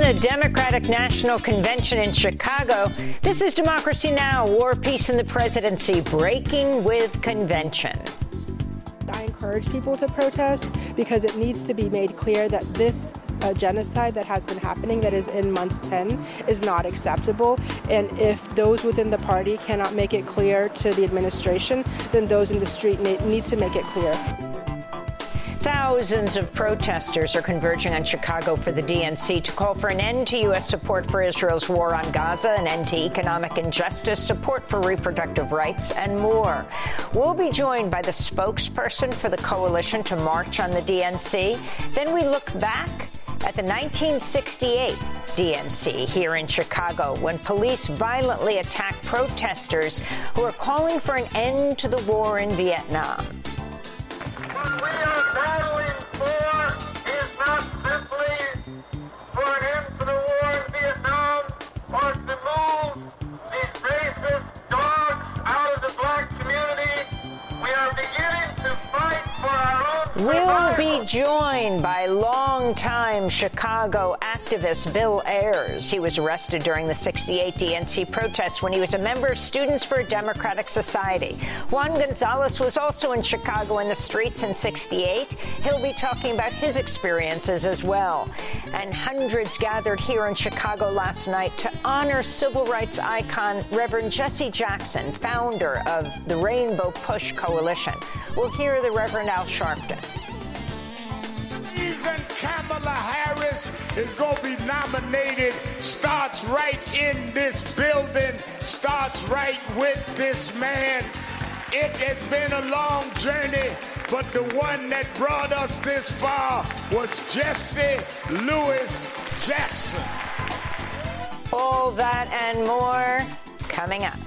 the Democratic National Convention in Chicago, this is Democracy Now!, War, Peace, and the Presidency, breaking with convention. I encourage people to protest because it needs to be made clear that this genocide that has been happening, that is in month 10, is not acceptable. And if those within the party cannot make it clear to the administration, then those in the street need to make it clear. Thousands of protesters are converging on Chicago for the DNC to call for an end to U.S. support for Israel's war on Gaza, an end to economic injustice, support for reproductive rights, and more. We'll be joined by the spokesperson for the coalition to march on the DNC. Then we look back at the 1968 DNC here in Chicago, when police violently attacked protesters who are calling for an end to the war in Vietnam. What we are battling for is not simply for an end to the war in Vietnam or to move these racist dogs out of the black community. We are beginning to fight for our own survival. We'll be joined by longtime Chicago activist Bill Ayers. He was arrested during the 68 DNC protests when he was a member of Students for a Democratic Society. Juan Gonzalez was also in Chicago in the streets in 68. He'll be talking about his experiences as well. And hundreds gathered here in Chicago last night to honor civil rights icon Reverend Jesse Jackson, founder of the Rainbow Push Coalition. We'll hear the Reverend Al Sharpton. Reason Kamala Harris is going to be nominated starts right in this building, starts right with this man. It has been a long journey, but the one that brought us this far was Jesse Louis Jackson. All that and more coming up.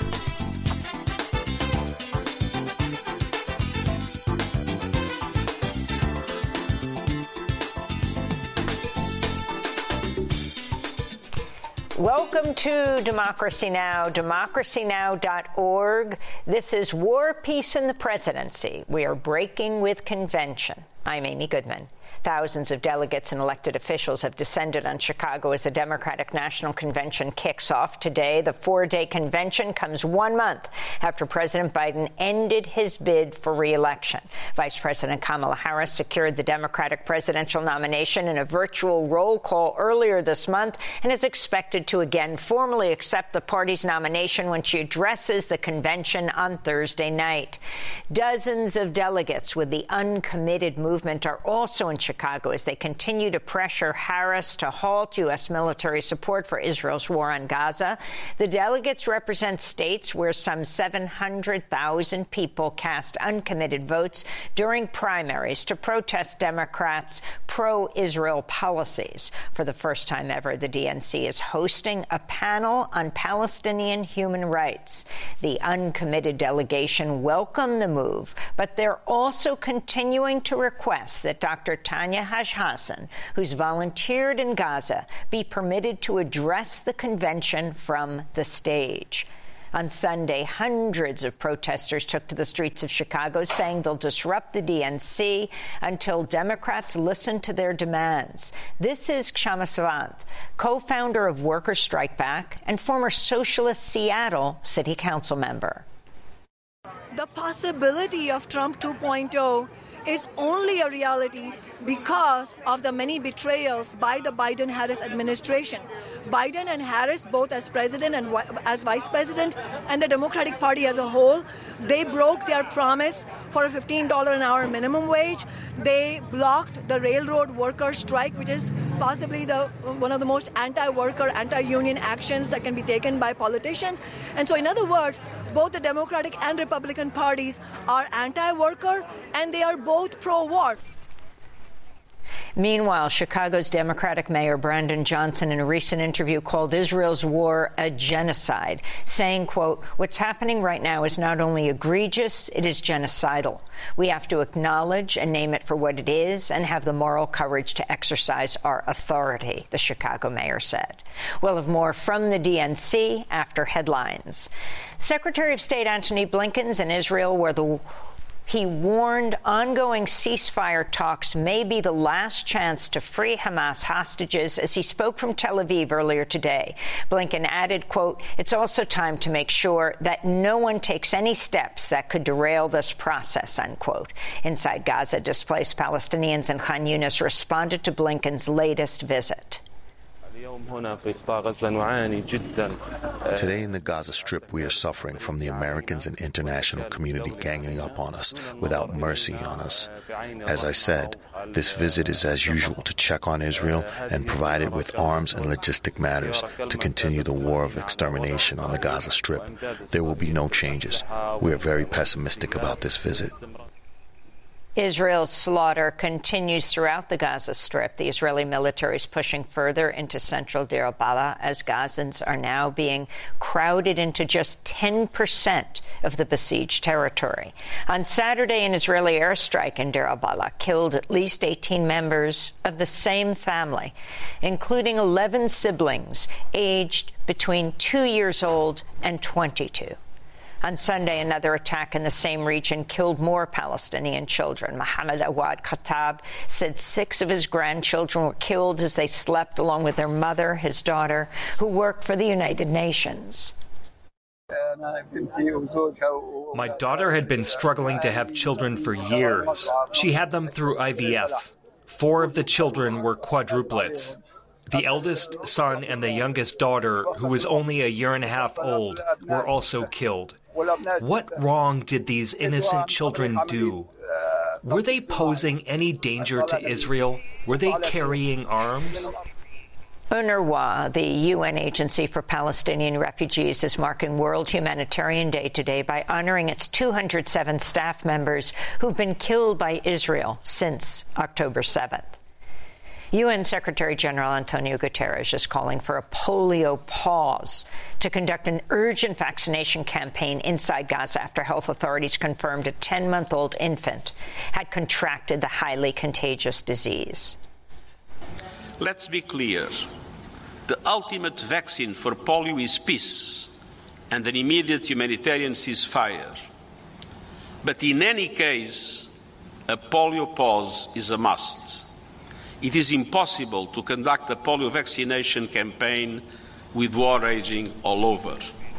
Welcome to Democracy Now!, democracynow.org. This is War, Peace, and the Presidency. We are breaking with convention. I'm Amy Goodman. Thousands of delegates and elected officials have descended on Chicago as the Democratic National Convention kicks off today. The four-day convention comes 1 month after President Biden ended his bid for re-election. Vice President Kamala Harris secured the Democratic presidential nomination in a virtual roll call earlier this month and is expected to again formally accept the party's nomination when she addresses the convention on Thursday night. Dozens of delegates with the uncommitted movement are also in Chicago as they continue to pressure Harris to halt U.S. military support for Israel's war on Gaza. The delegates represent states where some 700,000 people cast uncommitted votes during primaries to protest Democrats' pro-Israel policies. For the first time ever, the DNC is hosting a panel on Palestinian human rights. The uncommitted delegation welcomed the move, but they're also continuing to request that Dr. Tanya Haj-Hassan, who's volunteered in Gaza, be permitted to address the convention from the stage. On Sunday, hundreds of protesters took to the streets of Chicago, saying they'll disrupt the DNC until Democrats listen to their demands. This is Kshama Sawant, co-founder of Workers' Strike Back and former Socialist Seattle City Council member. The possibility of Trump 2.0 is only a reality because of the many betrayals by the Biden-Harris administration. Biden and Harris, both as president and as vice president, and the Democratic Party as a whole, they broke their promise for a $15 an hour minimum wage. They blocked the railroad workers' strike, which is possibly one of the most anti-worker, anti-union actions that can be taken by politicians. And so, in other words, both the Democratic and Republican parties are anti-worker, and they are both pro-war. Meanwhile, Chicago's Democratic Mayor Brandon Johnson in a recent interview called Israel's war a genocide, saying, quote, "What's happening right now is not only egregious, it is genocidal. We have to acknowledge and name it for what it is and have the moral courage to exercise our authority," the Chicago mayor said. We'll have more from the DNC after headlines. Secretary of State Antony Blinken's in Israel, where the He warned ongoing ceasefire talks may be the last chance to free Hamas hostages as he spoke from Tel Aviv earlier today. Blinken added, quote, "It's also time to make sure that no one takes any steps that could derail this process," unquote. Inside Gaza, displaced Palestinians in Khan Yunis responded to Blinken's latest visit. Today in the Gaza Strip, we are suffering from the Americans and international community ganging up on us without mercy on us. As I said, this visit is as usual to check on Israel and provide it with arms and logistic matters to continue the war of extermination on the Gaza Strip. There will be no changes. We are very pessimistic about this visit. Israel's slaughter continues throughout the Gaza Strip. The Israeli military is pushing further into central Deir al-Balah as Gazans are now being crowded into just 10% of the besieged territory. On Saturday, an Israeli airstrike in Deir al-Balah killed at least 18 members of the same family, including 11 siblings aged between 2 years old and 22. On Sunday, another attack in the same region killed more Palestinian children. Mohammed Awad Khattab said 6 of his grandchildren were killed as they slept along with their mother, his daughter, who worked for the United Nations. My daughter had been struggling to have children for years. She had them through IVF. 4 of the children were quadruplets. The eldest son and the youngest daughter, who was only a year and a half old, were also killed. What wrong did these innocent children do? Were they posing any danger to Israel? Were they carrying arms? UNRWA, the UN Agency for Palestinian Refugees, is marking World Humanitarian Day today by honoring its 207 staff members who've been killed by Israel since October 7th. UN Secretary General Antonio Guterres is calling for a polio pause to conduct an urgent vaccination campaign inside Gaza after health authorities confirmed a 10-month-old infant had contracted the highly contagious disease. Let's be clear. The ultimate vaccine for polio is peace and an immediate humanitarian ceasefire. But in any case, a polio pause is a must. It is impossible to conduct a polio vaccination campaign with war raging all over.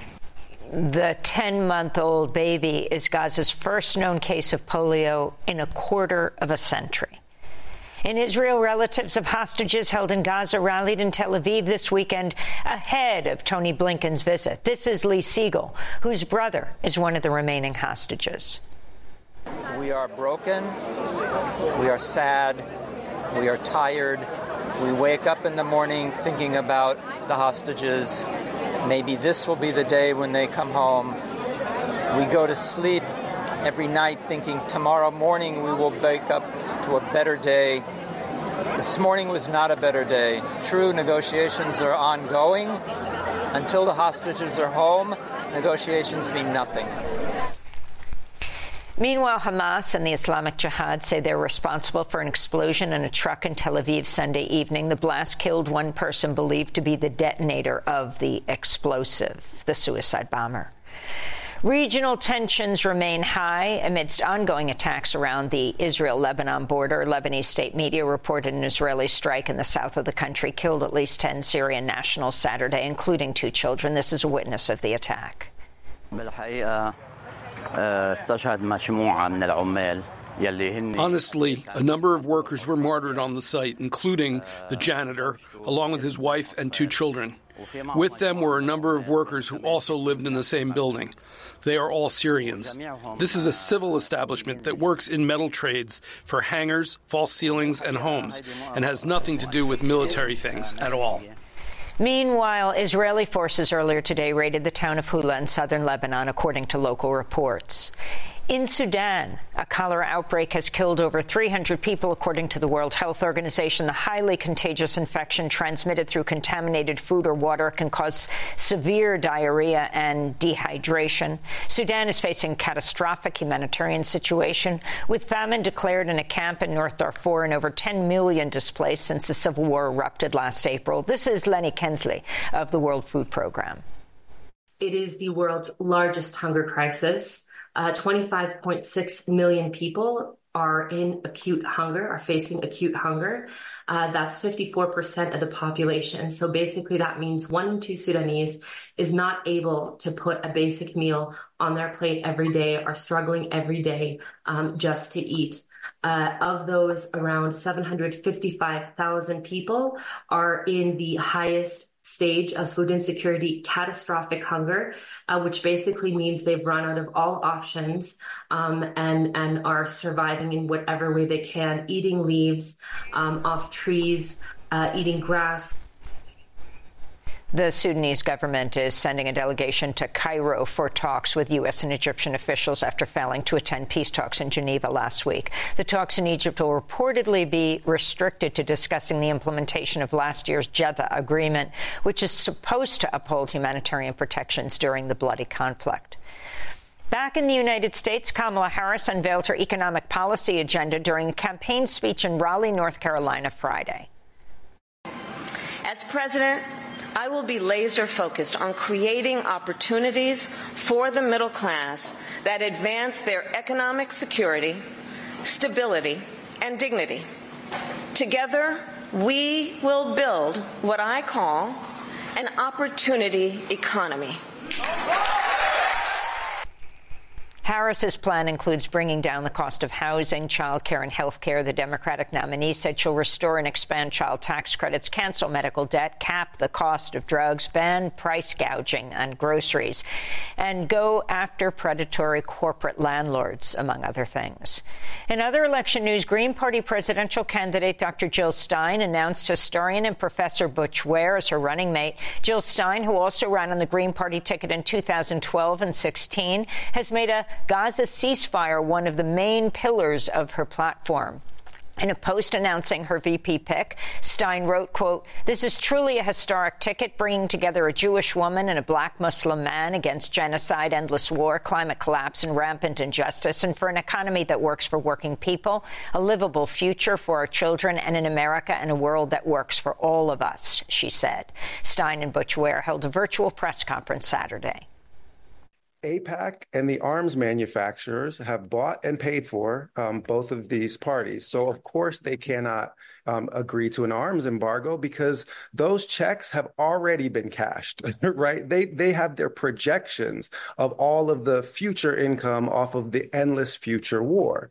The 10-month-old baby is Gaza's first known case of polio in a quarter of a century. In Israel, relatives of hostages held in Gaza rallied in Tel Aviv this weekend ahead of Tony Blinken's visit. This is Lee Siegel, whose brother is one of the remaining hostages. We are broken. We are sad. We are tired. We wake up in the morning thinking about the hostages. Maybe this will be the day when they come home. We go to sleep every night thinking tomorrow morning we will wake up to a better day. This morning was not a better day. True, negotiations are ongoing. Until the hostages are home, negotiations mean nothing. Meanwhile, Hamas and the Islamic Jihad say they're responsible for an explosion in a truck in Tel Aviv Sunday evening. The blast killed one person believed to be the detonator of the explosive, the suicide bomber. Regional tensions remain high amidst ongoing attacks around the Israel-Lebanon border. Lebanese state media reported an Israeli strike in the south of the country killed at least 10 Syrian nationals Saturday, including 2 children. This is a witness of the attack. Honestly, a number of workers were martyred on the site, including the janitor, along with his wife and 2 children. With them were a number of workers who also lived in the same building. They are all Syrians. This is a civil establishment that works in metal trades for hangars, false ceilings, and homes, and has nothing to do with military things at all. Meanwhile, Israeli forces earlier today raided the town of Hula in southern Lebanon, according to local reports. In Sudan, a cholera outbreak has killed over 300 people, according to the World Health Organization. The highly contagious infection transmitted through contaminated food or water can cause severe diarrhea and dehydration. Sudan is facing a catastrophic humanitarian situation, with famine declared in a camp in North Darfur and over 10 million displaced since the civil war erupted last April. This is Lenny Kensley of the World Food Programme. It is the world's largest hunger crisis. 25.6 million people are facing acute hunger. That's 54% of the population. So basically that means 1 in 2 Sudanese is not able to put a basic meal on their plate every day, are struggling every day just to eat. Of those, around 755,000 people are in the highest stage of food insecurity, catastrophic hunger, which basically means they've run out of all options and are surviving in whatever way they can, eating leaves off trees, eating grass. The Sudanese government is sending a delegation to Cairo for talks with U.S. and Egyptian officials after failing to attend peace talks in Geneva last week. The talks in Egypt will reportedly be restricted to discussing the implementation of last year's Jeddah Agreement, which is supposed to uphold humanitarian protections during the bloody conflict. Back in the United States, Kamala Harris unveiled her economic policy agenda during a campaign speech in Raleigh, North Carolina, Friday. As president, I will be laser focused on creating opportunities for the middle class that advance their economic security, stability, and dignity. Together, we will build what I call an opportunity economy. Harris's plan includes bringing down the cost of housing, child care, and health care. The Democratic nominee said she'll restore and expand child tax credits, cancel medical debt, cap the cost of drugs, ban price gouging on groceries, and go after predatory corporate landlords, among other things. In other election news, Green Party presidential candidate Dr. Jill Stein announced historian and Professor Butch Ware as her running mate. Jill Stein, who also ran on the Green Party ticket in 2012 and 16, has made a Gaza ceasefire one of the main pillars of her platform. In a post announcing her VP pick, Stein wrote, quote, "This is truly a historic ticket, bringing together a Jewish woman and a black Muslim man against genocide, endless war, climate collapse, and rampant injustice, and for an economy that works for working people, a livable future for our children, and an America and a world that works for all of us," she said. Stein and Butch Ware held a virtual press conference Saturday. AIPAC and the arms manufacturers have bought and paid for both of these parties. So, of course, they cannot agree to an arms embargo because those checks have already been cashed, right? They have their projections of all of the future income off of the endless future war.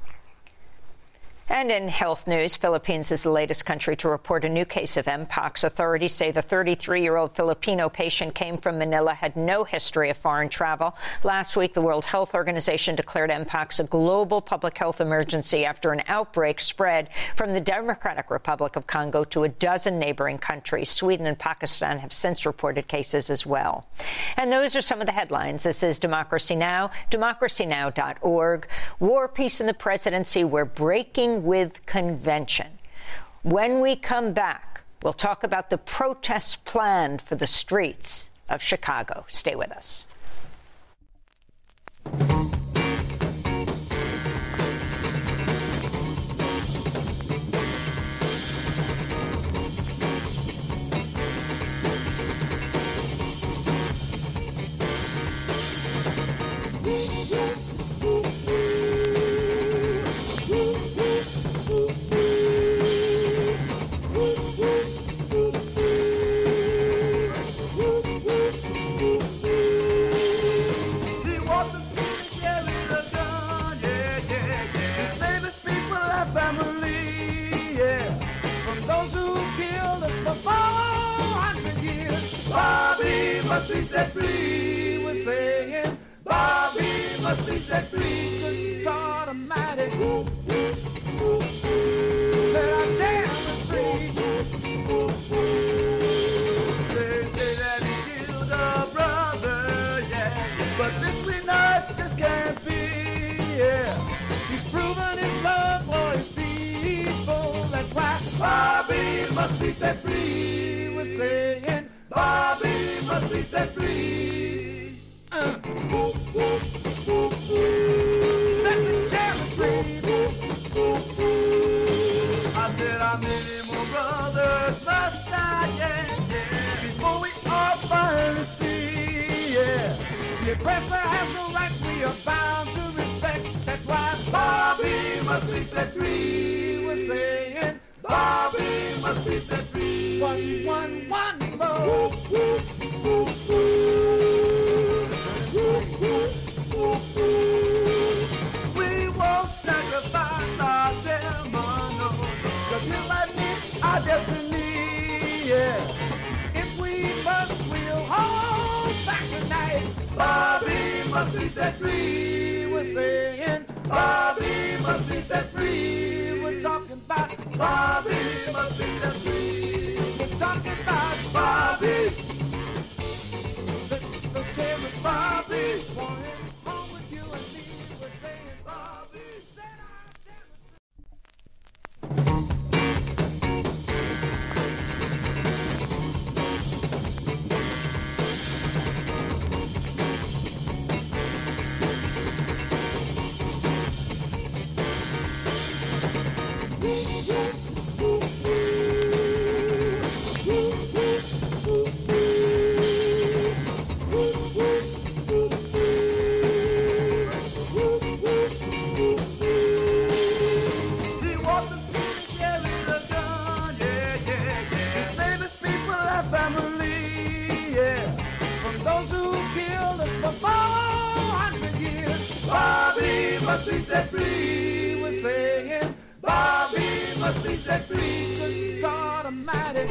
And in health news, Philippines is the latest country to report a new case of Mpox. Authorities say the 33-year-old Filipino patient came from Manila, had no history of foreign travel. Last week, the World Health Organization declared Mpox a global public health emergency after an outbreak spread from the Democratic Republic of Congo to a dozen neighboring countries. Sweden and Pakistan have since reported cases as well. And those are some of the headlines. This is Democracy Now!, democracynow.org. War, Peace, and the Presidency. We're breaking with convention. When we come back, we'll talk about the protests planned for the streets of Chicago. Stay with us. Must be set free, we're saying Bobby must be set free, 'cause he's automatic. Said our jam is free. Say that he killed a brother, yeah, but this we know it just can't be, yeah. He's proven his love for his people, that's why Bobby must be set free, we're saying Bobby must be set free. Set the jam free. I said how many more brothers must die, yeah, before we all finally free, yeah. The oppressor has no rights, we are bound set free. We're saying Bobby must be set free. 111 more. We won't sacrifice our destiny, 'cause you like me, our destiny, yeah. If we must, we'll hold back tonight. Bobby must be set free. We're saying Bobby must be set free. We're talking about Bobby must be set free. We're talking about Bobby. So tell me, Bobby, want him home with you and me. We're saying Bobby, set must be set free. We're saying Bobby must be set free. Good God Almighty.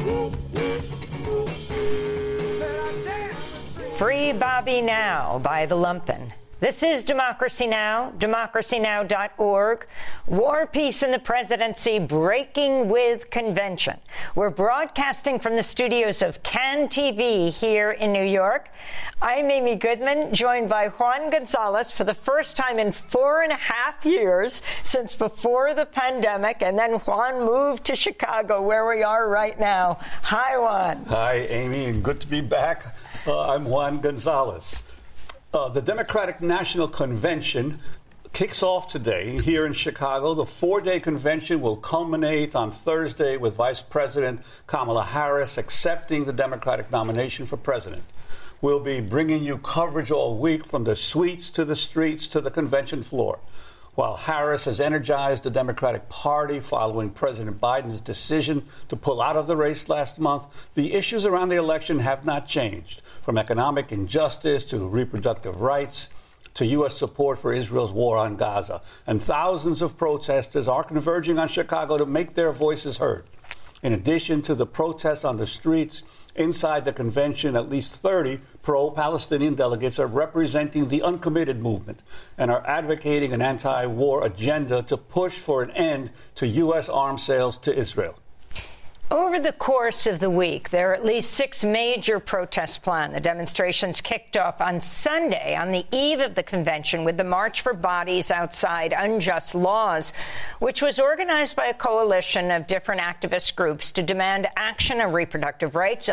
Free Bobby Now by The Lumpen. This is Democracy Now!, democracynow.org. War, Peace, and the Presidency, breaking with convention. We're broadcasting from the studios of CAN TV here in New York. I'm Amy Goodman, joined by Juan Gonzalez for the first time in 4.5 years since before the pandemic, and then Juan moved to Chicago, where we are right now. Hi, Juan. Hi, Amy, and good to be back. I'm Juan Gonzalez. The Democratic National Convention kicks off today here in Chicago. The 4-day convention will culminate on Thursday with Vice President Kamala Harris accepting the Democratic nomination for president. We'll be bringing you coverage all week from the suites to the streets to the convention floor. While Harris has energized the Democratic Party following President Biden's decision to pull out of the race last month, the issues around the election have not changed, from economic injustice to reproductive rights to U.S. support for Israel's war on Gaza. And thousands of protesters are converging on Chicago to make their voices heard. In addition to the protests on the streets, inside the convention, at least 30 pro-Palestinian delegates are representing the uncommitted movement and are advocating an anti-war agenda to push for an end to U.S. arms sales to Israel. Over the course of the week, there are at least 6 major protests planned. The demonstrations kicked off on Sunday, on the eve of the convention, with the March for Bodies Outside Unjust Laws, which was organized by a coalition of different activist groups to demand action on reproductive rights,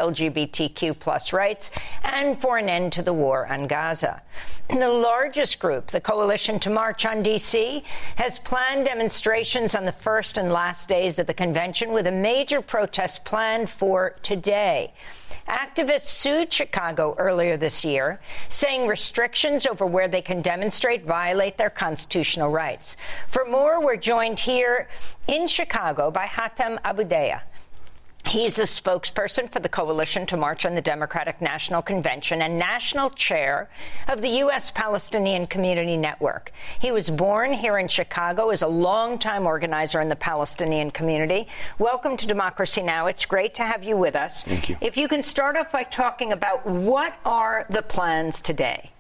LGBTQ+ rights, and for an end to the war on Gaza. The largest group, the Coalition to March on D.C., has planned demonstrations on the first and last days of the convention, with a major protest planned for today. Activists sued Chicago earlier this year, saying restrictions over where they can demonstrate violate their constitutional rights. For more, we're joined here in Chicago by Hatem Aboudia. He's the spokesperson for the Coalition to March on the Democratic National Convention and national chair of the U.S. Palestinian Community Network. He was born here in Chicago as a longtime organizer in the Palestinian community. Welcome to Democracy Now! It's great to have you with us. Thank you. If you can start off by talking about what are the plans today?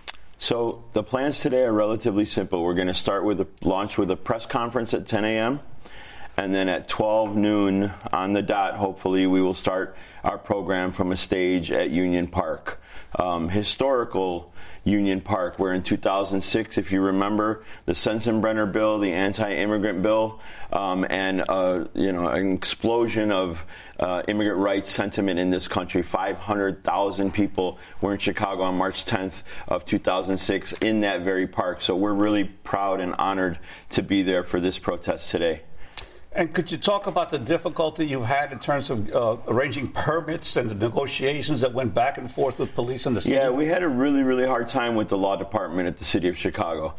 So the plans today are relatively simple. We're going to start with launch with a press conference at 10 a.m. And then at 12 noon on the dot, hopefully, we will start our program from a stage at Union Park. Historical Union Park, where in 2006, if you remember, the Sensenbrenner bill, the anti-immigrant bill, and an explosion of immigrant rights sentiment in this country. 500,000 people were in Chicago on March 10th of 2006 in that very park. So we're really proud and honored to be there for this protest today. And could you talk about the difficulty you've had in terms of arranging permits and the negotiations that went back and forth with police in the city? Yeah, we had a really, really hard time with the law department at the city of Chicago.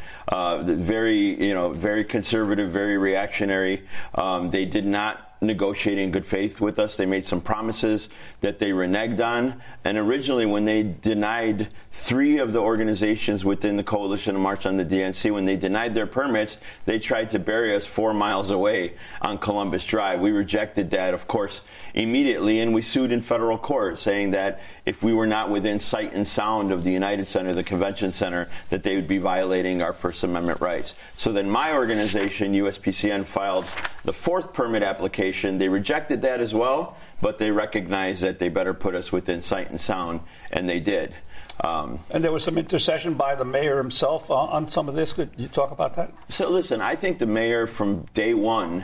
Very conservative, very reactionary. They did not negotiate in good faith with us. They made some promises that they reneged on. And originally, when they denied 3 of the organizations within the Coalition to March on the DNC, when they denied their permits, they tried to bury us 4 miles away on Columbus Drive. We rejected that, of course, immediately, and we sued in federal court, saying that if we were not within sight and sound of the United Center, the Convention Center, that they would be violating our First Amendment rights. So then my organization, USPCN, filed the 4th permit application. They rejected that as well, but they recognized that they better put us within sight and sound, and they did. And there was some intercession by the mayor himself on some of this. Could you talk about that? So listen, I think the mayor from day one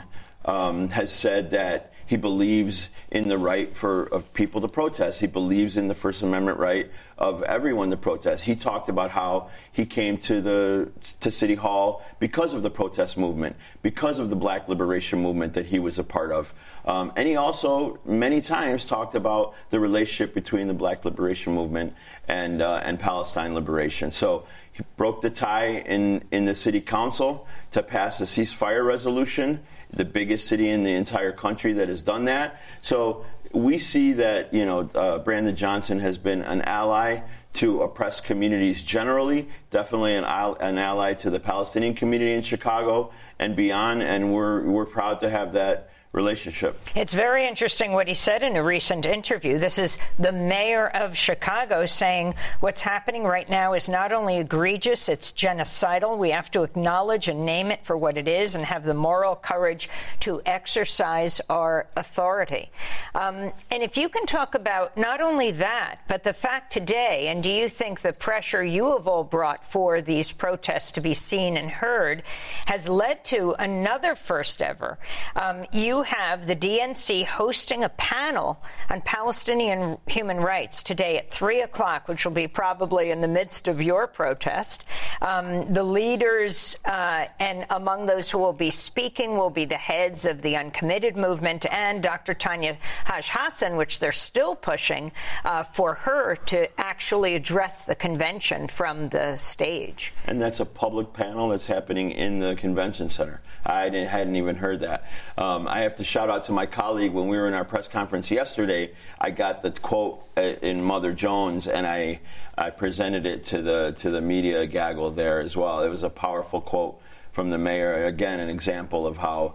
has said that he believes in the right of people to protest. He believes in the First Amendment right of everyone to protest. He talked about how he came to City Hall because of the protest movement, because of the Black Liberation Movement that he was a part of. And he also many times talked about the relationship between the Black Liberation Movement and Palestine liberation. So he broke the tie in the city council to pass a ceasefire resolution, the biggest city in the entire country that has done that. So we see that, Brandon Johnson has been an ally to oppressed communities generally, definitely an ally to the Palestinian community in Chicago and beyond, and we're proud to have that relationship. It's very interesting what he said in a recent interview. This is the mayor of Chicago saying what's happening right now is not only egregious, it's genocidal. We have to acknowledge and name it for what it is and have the moral courage to exercise our authority. And if you can talk about not only that, but the fact today, and do you think the pressure you have all brought for these protests to be seen and heard has led to another first ever? You have the DNC hosting a panel on Palestinian human rights today at 3 o'clock, which will be probably in the midst of your protest. The leaders and among those who will be speaking will be the heads of the Uncommitted movement and Dr. Tanya Haj Hassan, which they're still pushing for her to actually address the convention from the stage. And that's a public panel that's happening in the convention center. I hadn't even heard that. I have to shout out to my colleague. When we were in our press conference yesterday, I got the quote in Mother Jones, and I presented it to the media gaggle there as well. It was a powerful quote from the mayor. Again, an example of how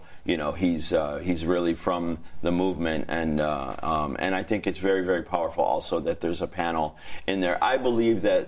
he's really from the movement, and I think it's very, very powerful also that there's a panel in there. I believe that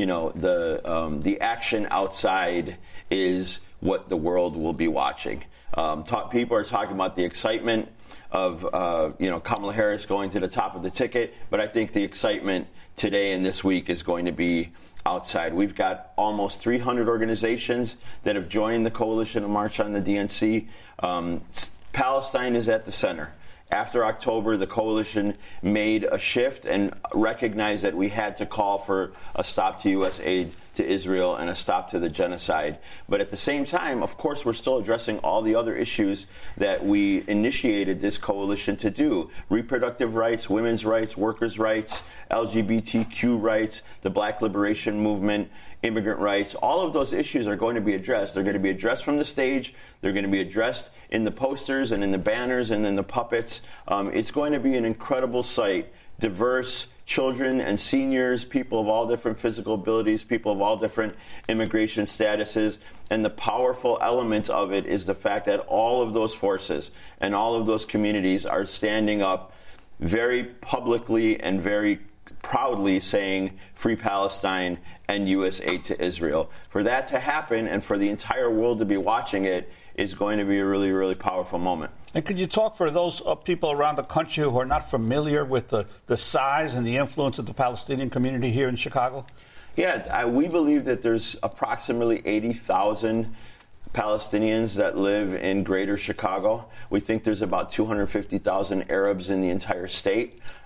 the action outside is what the world will be watching. People are talking about the excitement of Kamala Harris going to the top of the ticket, but I think the excitement today and this week is going to be outside. We've got almost 300 organizations that have joined the Coalition to March on the DNC. Palestine is at the center. After October, the coalition made a shift and recognized that we had to call for a stop to U.S. aid to Israel and a stop to the genocide. But at the same time, of course, we're still addressing all the other issues that we initiated this coalition to do. Reproductive rights, women's rights, workers' rights, LGBTQ rights, the Black Liberation Movement, immigrant rights. All of those issues are going to be addressed. They're going to be addressed from the stage. They're going to be addressed in the posters and in the banners and in the puppets. It's going to be an incredible sight. Diverse children and seniors, people of all different physical abilities, people of all different immigration statuses. And the powerful element of it is the fact that all of those forces and all of those communities are standing up very publicly and very proudly saying free Palestine and U.S. aid to Israel. For that to happen and for the entire world to be watching it is going to be a really, really powerful moment. And could you talk for those people around the country who are not familiar with the size and the influence of the Palestinian community here in Chicago? Yeah, we believe that there's approximately 80,000 Palestinians that live in greater Chicago. We think there's about 250,000 Arabs in the entire state.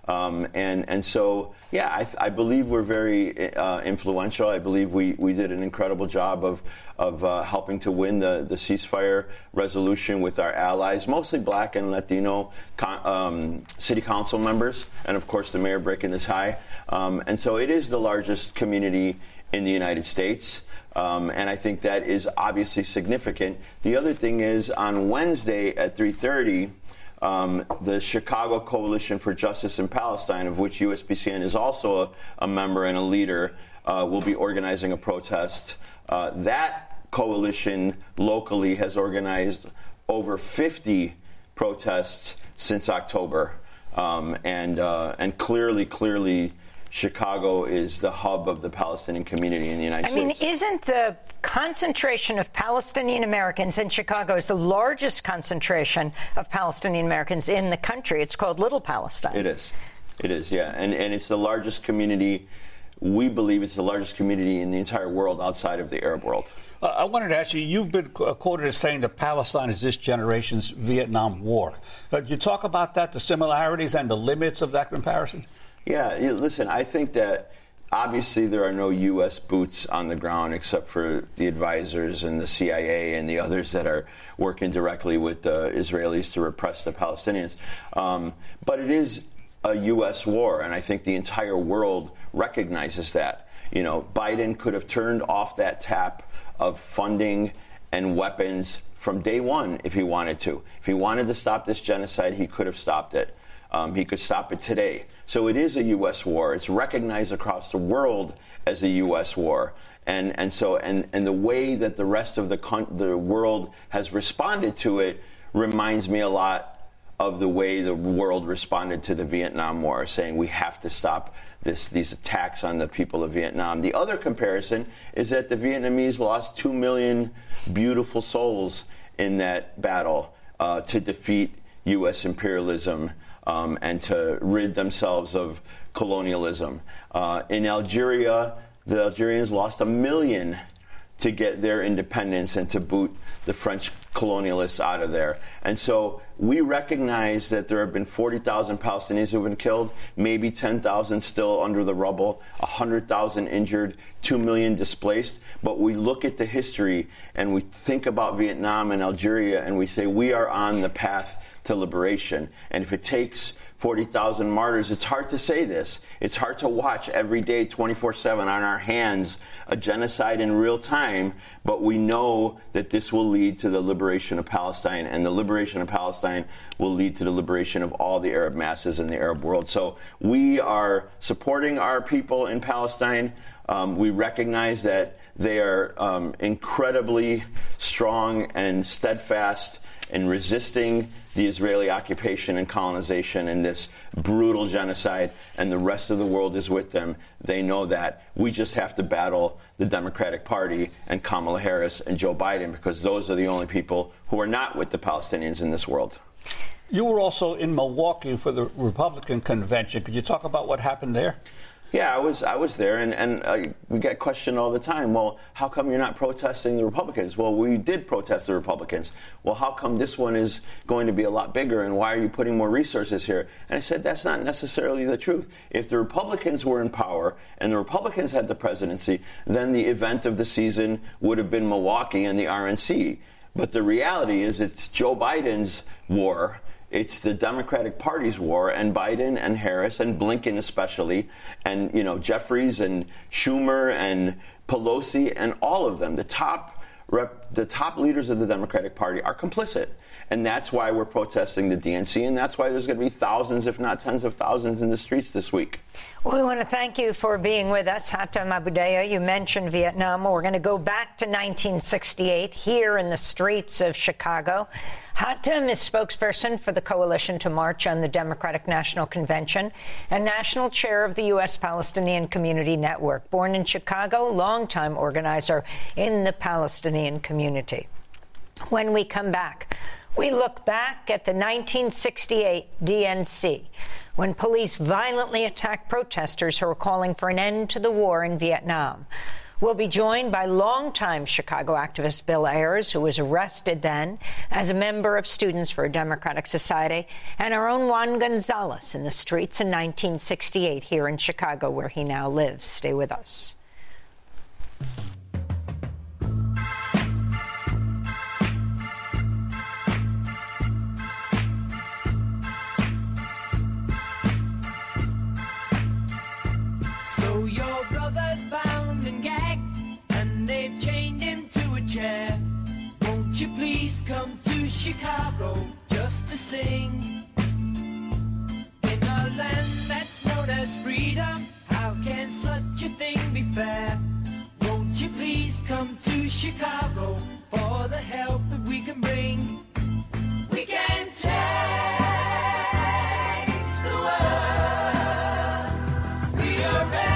And so, yeah, I believe we're very influential. I believe we did an incredible job of helping to win the ceasefire resolution with our allies, mostly black and Latino city council members, and of course the mayor breaking the tie. And so it is the largest community in the United States. And I think that is obviously significant. The other thing is on Wednesday at 3:30, the Chicago Coalition for Justice in Palestine, of which USPCN is also a member and a leader, will be organizing a protest. That coalition locally has organized over 50 protests since October. And clearly, Chicago is the hub of the Palestinian community in the United States. I mean, isn't the concentration of Palestinian Americans in Chicago is the largest concentration of Palestinian Americans in the country? It's called Little Palestine. It is, yeah. And it's the largest community. We believe it's the largest community in the entire world outside of the Arab world. I wanted to ask you, you've been quoted as saying that Palestine is this generation's Vietnam War. Could you talk about that, the similarities and the limits of that comparison? Yeah, listen, I think that obviously there are no U.S. boots on the ground except for the advisors and the CIA and the others that are working directly with the Israelis to repress the Palestinians. But it is a U.S. war, and I think the entire world recognizes that. You know, Biden could have turned off that tap of funding and weapons from day one if he wanted to. If he wanted to stop this genocide, he could have stopped it. He could stop it today. So it is a U.S. war. It's recognized across the world as a U.S. war. And the way that the rest of the world has responded to it reminds me a lot of the way the world responded to the Vietnam War, saying we have to stop these attacks on the people of Vietnam. The other comparison is that the Vietnamese lost 2 million beautiful souls in that battle to defeat U.S. imperialism and to rid themselves of colonialism. In Algeria, the Algerians lost 1 million to get their independence and to boot the French colonialists out of there. And so we recognize that there have been 40,000 Palestinians who have been killed, maybe 10,000 still under the rubble, 100,000 injured, 2 million displaced. But we look at the history and we think about Vietnam and Algeria and we say we are on the path to liberation. And if it takes 40,000 martyrs, it's hard to say this. It's hard to watch every day 24/7 on our hands a genocide in real time, but we know that this will lead to the liberation of Palestine, and the liberation of Palestine will lead to the liberation of all the Arab masses in the Arab world. So we are supporting our people in Palestine. We recognize that they are incredibly strong and steadfast in resisting the Israeli occupation and colonization and this brutal genocide, and the rest of the world is with them. They know that. We just have to battle the Democratic Party and Kamala Harris and Joe Biden, because those are the only people who are not with the Palestinians in this world. You were also in Milwaukee for the Republican convention. Could you talk about what happened there? Yeah, I was there, and we get questioned all the time. Well, how come you're not protesting the Republicans? Well, we did protest the Republicans. Well, how come this one is going to be a lot bigger, and why are you putting more resources here? And I said, that's not necessarily the truth. If the Republicans were in power and the Republicans had the presidency, then the event of the season would have been Milwaukee and the RNC. But the reality is it's Joe Biden's war. It's the Democratic Party's war, and Biden and Harris and Blinken especially, and Jeffries and Schumer and Pelosi and all of them, the top leaders of the Democratic Party are complicit. And that's why we're protesting the DNC, and that's why there's going to be thousands, if not tens of thousands, in the streets this week. Well, we want to thank you for being with us, Hatem Abudeya. You mentioned Vietnam. We're going to go back to 1968 here in the streets of Chicago. Hatem is spokesperson for the Coalition to March on the Democratic National Convention and national chair of the U.S. Palestinian Community Network. Born in Chicago, longtime organizer in the Palestinian community. When we come back, we look back at the 1968 DNC, when police violently attacked protesters who were calling for an end to the war in Vietnam. We'll be joined by longtime Chicago activist Bill Ayers, who was arrested then as a member of Students for a Democratic Society, and our own Juan Gonzalez in the streets in 1968 here in Chicago, where he now lives. Stay with us. So your brother's bound and gagged, and they've chained him to a chair. Won't you please come to Chicago just to sing? In a land that's known as freedom, how can such a thing be fair? Won't you please come to Chicago for the help that we can bring? We can change the world. We are ready.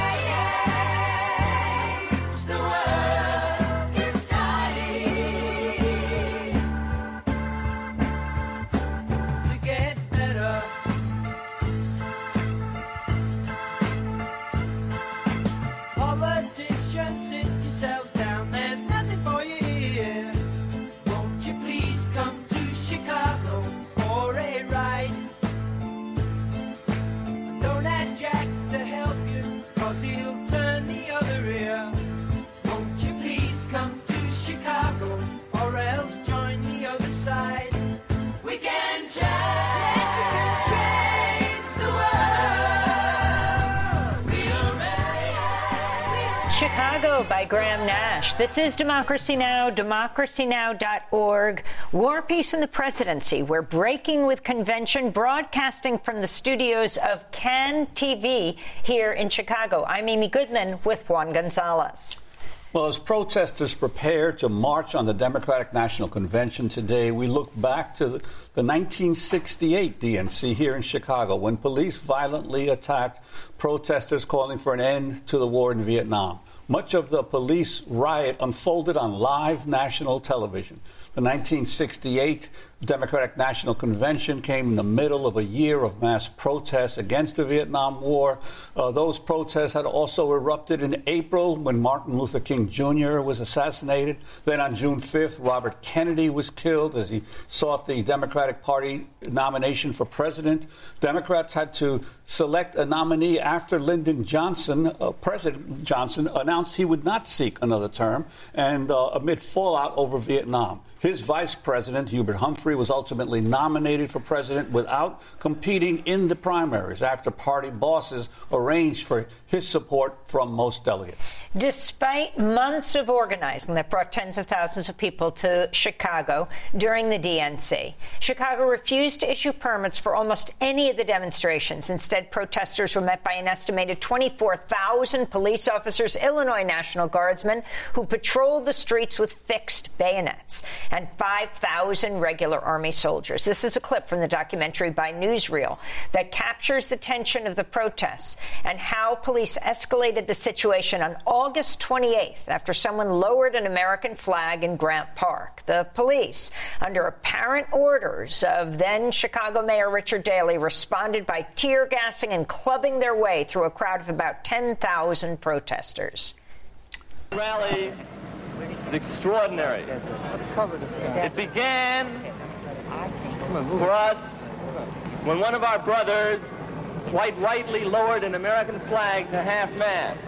Chicago by Graham Nash. This is Democracy Now!, democracynow.org. War, Peace, and the Presidency. We're breaking with convention, broadcasting from the studios of CAN TV here in Chicago. I'm Amy Goodman with Juan Gonzalez. Well, as protesters prepare to march on the Democratic National Convention today, we look back to the 1968 DNC here in Chicago, when police violently attacked protesters calling for an end to the war in Vietnam. Much of the police riot unfolded on live national television. The 1968 Democratic National Convention came in the middle of a year of mass protests against the Vietnam War. Those protests had also erupted in April when Martin Luther King Jr. was assassinated. Then on June 5th, Robert Kennedy was killed as he sought the Democratic Party nomination for president. Democrats had to select a nominee after Lyndon Johnson, President Johnson, announced he would not seek another term, and amid fallout over Vietnam. His vice president, Hubert Humphrey, was ultimately nominated for president without competing in the primaries after party bosses arranged for his support from most delegates. Despite months of organizing that brought tens of thousands of people to Chicago during the DNC, Chicago refused to issue permits for almost any of the demonstrations. Instead, protesters were met by an estimated 24,000 police officers, Illinois National Guardsmen, who patrolled the streets with fixed bayonets, and 5,000 regular Army soldiers. This is a clip from the documentary by Newsreel that captures the tension of the protests and how police escalated the situation on August 28th after someone lowered an American flag in Grant Park. The police, under apparent orders of then Chicago Mayor Richard Daley, responded by tear gassing and clubbing their way through a crowd of about 10,000 protesters. Rally is extraordinary. It began for us when one of our brothers quite rightly lowered an American flag to half-mast.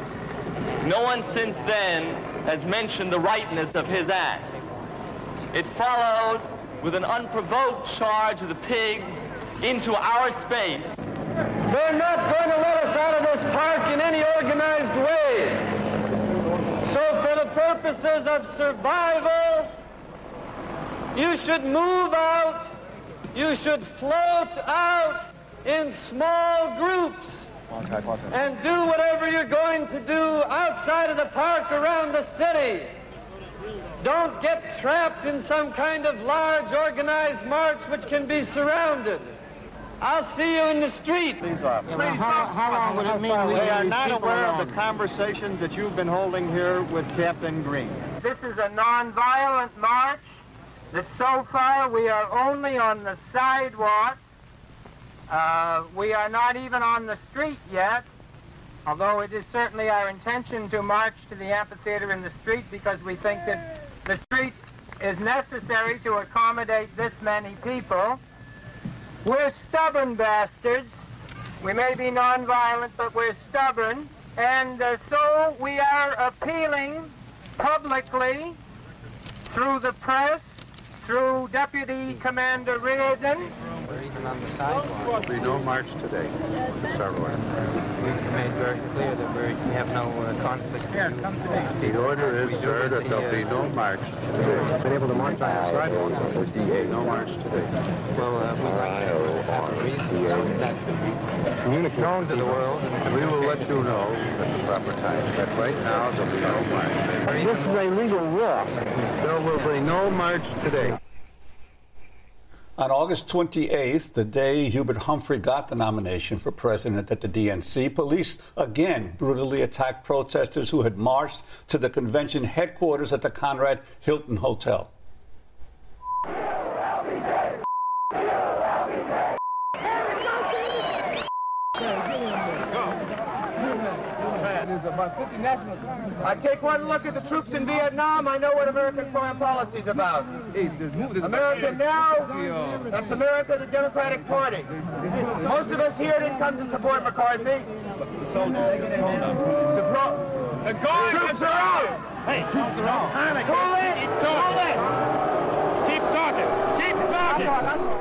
No one since then has mentioned the rightness of his act. It followed with an unprovoked charge of the pigs into our space. They're not going to let us out of this park in any organized way. So for the purposes of survival, you should move out, you should float out in small groups and do whatever you're going to do outside of the park around the city. Don't get trapped in some kind of large organized march which can be surrounded. I'll see you in the street. Please, how long would it mean? They are not aware of the conversations that you've been holding here with Captain Green. This is a nonviolent march, that so far we are only on the sidewalk. We are not even on the street yet. although it is certainly our intention to march to the amphitheater in the street because we think that the street is necessary to accommodate this many people. We're stubborn bastards. We may be nonviolent, but we're stubborn. And so we are appealing publicly through the press, through Deputy Commander Reardon. Or even on the sidewalk. There'll be no march today. We've made very clear that we have no conflict. Yeah, come today. The order is, sir, that there'll be no march today. Been able to march on the sidewalk? No march today. Well, we'd like to have a reason so that could be communicated known to the world. And we will let you know at the proper time. But right now, there'll be no march. This is a legal war. There will be no march today. On August 28th, the day Hubert Humphrey got the nomination for president at the DNC, police again brutally attacked protesters who had marched to the convention headquarters at the Conrad Hilton Hotel. I take one look at the troops in Vietnam, I know what American foreign policy is about. America now, that's America, the Democratic Party. Most of us here didn't come to support McCarthy. The troops are out. Hey, troops are out. Cool it. Keep talking. Keep talking.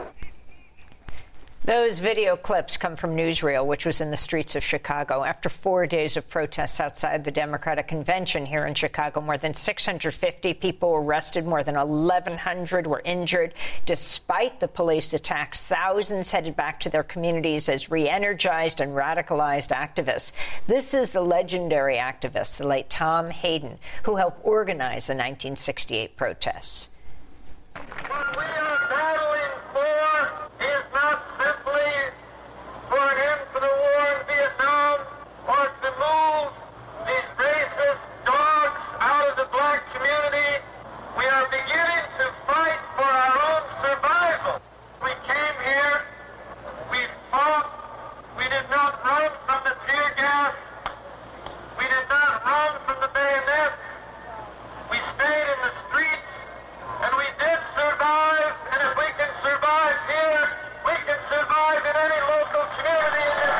Those video clips come from Newsreel, which was in the streets of Chicago. After 4 days of protests outside the Democratic Convention here in Chicago, more than 650 people were arrested, more than 1,100 were injured. Despite the police attacks, thousands headed back to their communities as re-energized and radicalized activists. This is the legendary activist, the late Tom Hayden, who helped organize the 1968 protests. What we are battling for is not simply for an end to the war in Vietnam or to move these racist dogs out of the black community. We are beginning to fight for our own survival. We came here, we fought, we did not run from the tear gas, we did not run from the bayonets, we stayed in the streets, and we did survive, and if we can survive here, we can survive in any local community in this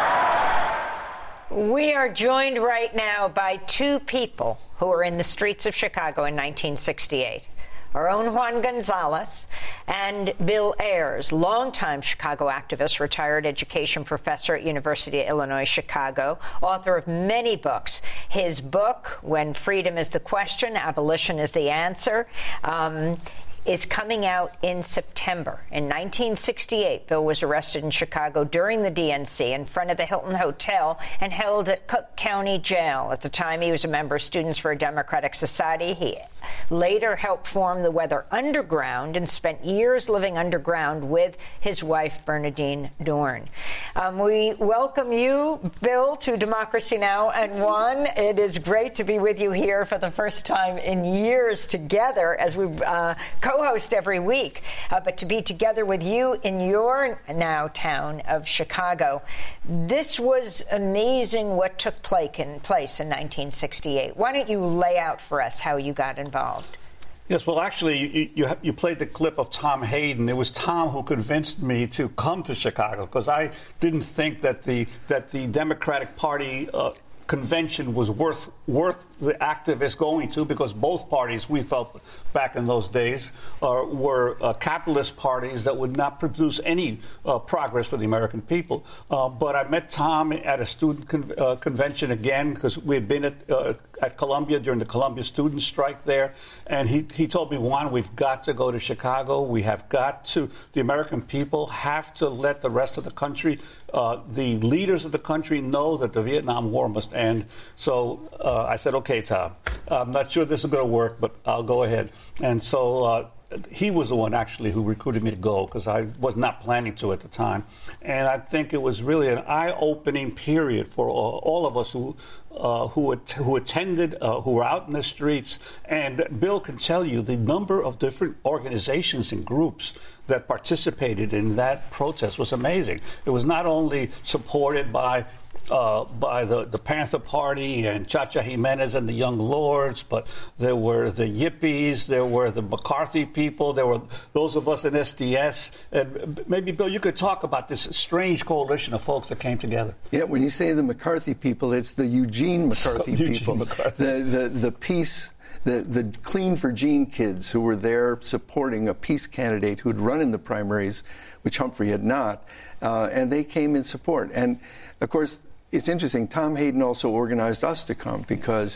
country. We are joined right now by two people who were in the streets of Chicago in 1968. Our own Juan Gonzalez and Bill Ayers, longtime Chicago activist, retired education professor at University of Illinois, Chicago, author of many books. His book, When Freedom is the Question, Abolition is the Answer, is coming out in September. In 1968, Bill was arrested in Chicago during the DNC in front of the Hilton Hotel and held at Cook County Jail. At the time, he was a member of Students for a Democratic Society. He later helped form the Weather Underground and spent years living underground with his wife, Bernadine Dorn. We welcome you, Bill, to Democracy Now! And Juan, it is great to be with you here for the first time in years together as we co-host every week, but to be together with you in your now town of Chicago. This was amazing what took place in 1968. Why don't you lay out for us how you got involved? Yes, well, actually, you played the clip of Tom Hayden. It was Tom who convinced me to come to Chicago because I didn't think that the Democratic Party convention was worth the activists going to, because both parties, we felt back in those days, were capitalist parties that would not produce any progress for the American people. But I met Tom at a student convention again, because we had been at Columbia during the Columbia student strike there, and he told me, Juan, we've got to go to Chicago. We have got to, the American people have to let the rest of the country, the leaders of the country, know that the Vietnam War must end. So I said, okay, Tom, I'm not sure this is going to work, but I'll go ahead. And so he was the one, actually, who recruited me to go, because I was not planning to at the time. And I think it was really an eye-opening period for all of us who attended, who were out in the streets. And Bill can tell you the number of different organizations and groups that participated in that protest was amazing. It was not only supported by by the Panther Party and Chacha Jimenez and the Young Lords, but there were the Yippies, there were the McCarthy people, there were those of us in SDS. And maybe, Bill, you could talk about this strange coalition of folks that came together. Yeah, when you say the McCarthy people, it's the Eugene McCarthy people. McCarthy. The peace... The Clean for Gene kids who were there supporting a peace candidate who had run in the primaries, which Humphrey had not, and they came in support. And, of course, it's interesting, Tom Hayden also organized us to come because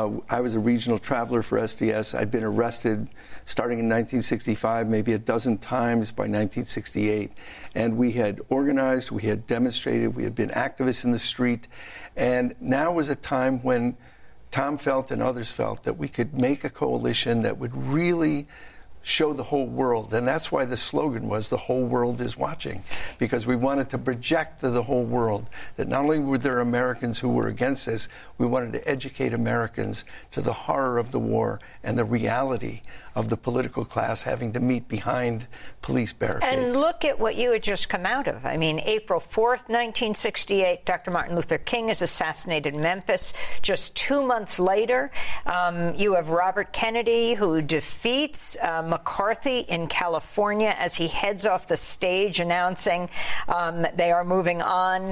I was a regional traveler for SDS. I'd been arrested starting in 1965, maybe a dozen times by 1968. And we had organized, we had demonstrated, we had been activists in the street. And now was a time when Tom felt and others felt that we could make a coalition that would really show the whole world. And that's why the slogan was, the whole world is watching, because we wanted to project to the whole world that not only were there Americans who were against this, we wanted to educate Americans to the horror of the war and the reality of the political class having to meet behind police barricades. And look at what you had just come out of. I mean, April 4th, 1968, Dr. Martin Luther King is assassinated in Memphis. Just 2 months later, you have Robert Kennedy, who defeats McCarthy in California as he heads off the stage announcing they are moving on,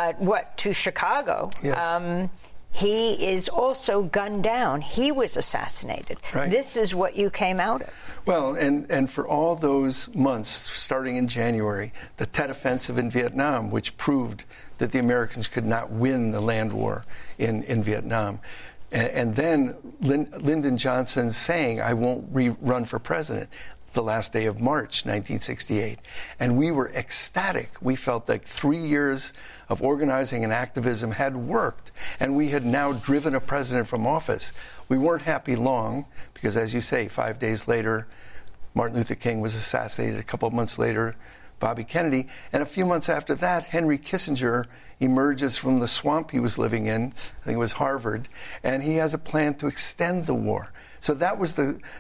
to Chicago. Yes. He is also gunned down. He was assassinated. Right. This is what you came out of. Well, and for all those months, starting in January, the Tet Offensive in Vietnam, which proved that the Americans could not win the land war in Vietnam. And then Lyndon Johnson saying, I won't run for president, the last day of March 1968. And we were ecstatic. We felt like 3 years of organizing and activism had worked, and we had now driven a president from office. We weren't happy long, because as you say, 5 days later, Martin Luther King was assassinated. A couple of months later, Bobby Kennedy. And a few months after that, Henry Kissinger emerges from the swamp he was living in, I think it was Harvard, and he has a plan to extend the war. So that was